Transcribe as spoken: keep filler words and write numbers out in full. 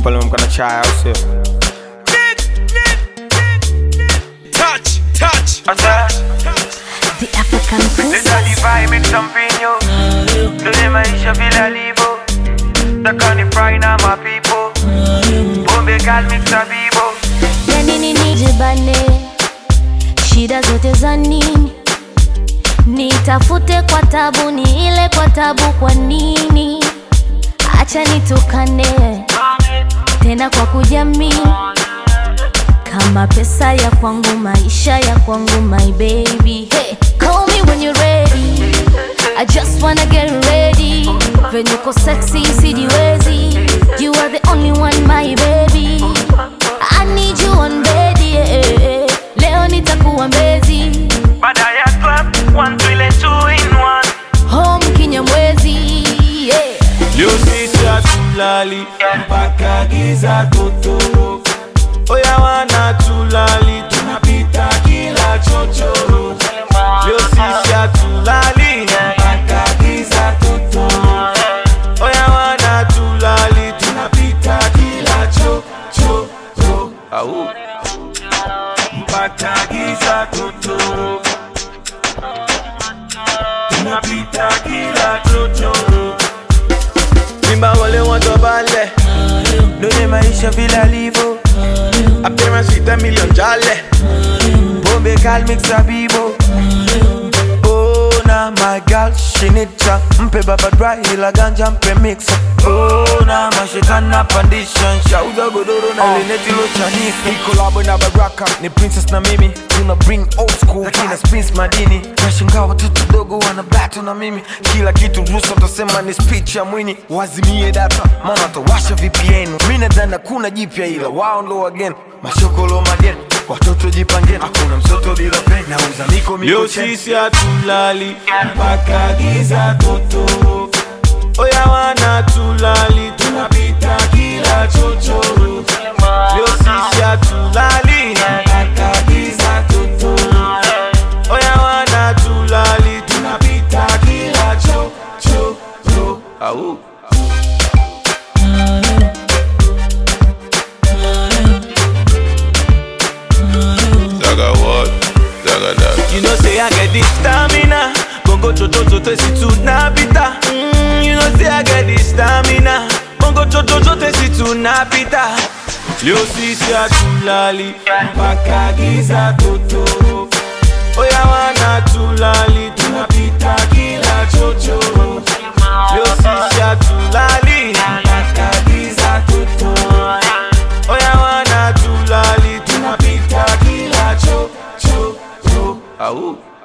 pale mkana chai au sio? Touch, touch, touch. The African Princess. Let the vibe make something new. Today maisha vile livo. Takani fry na my people. Bombe gal mix a bibo. Ya nini nijibane, shida zote za nini? Nitafute kwa tabu, ni ile kwa tabu kwa nini? Acha nitukane, tena kwa kujamii. Kama pesa ya kwangu, maisha ya kwangu, my baby. Hey, call me when you're ready. I just wanna get ready. When you go sexy, sijiwezi. You are the only one, my baby. I need you on bed, yeah. Leo nitakuwa mbezi. Baada ya club, one two ile two in one. Home Kinyamwezi, yeah. Leo sisi hatulali mpaka giza totoro. Oya wana tulali, tunapita kila chochoro. Leo sisi hatulali mpaka giza totoro. Oya wana tulali, tunapita kila chochoro. Au mpaka giza totoro. Tunapita kila chochoro. Simba wale watu bale, dunia maisha vile alivo. Appearance with a million jale. Bombe gal mix a bibo. Oh na my girl she need cha. Mpe baba dry ila ganja mpe mix. Oh na mashikana pandishan. Shauza godoro na leneti lo chanika. Ni collabo na Baraka, ni princess na mimi. Tuna bring old school, lakini spins madini. Nashangaa watoto dogo wana battle na mimi. Kila kitu ruhusa utasema ni speech ya Mwini. Wazimie data, maana watawasha V P N. Mimi nadhani kuna jipya ila wao ndo again. Mashokolo mageni, watoto jipangeni. Hakuna msoto bila pen, nauza miko miko chen. Leo sisi hatulali mpaka giza totoro. Oya wana tulali, tunapita kila chochoro. Leo sisi hatulali mpaka giza totoro. Oya wana tulali, tunapita kila chochoro. Au you know say I get this stamina. Bongo chocho chote si tunapita. Mm, you know say I get this stamina. Bongo chocho chote si tunapita. Leo sisi hatulali mpaka giza totoro. Oya wana tulali, tunapita kila chochoro. Leo sisi hatulali mpaka giza totoro. Oya wana tulali, tunapita kila chochoro. Au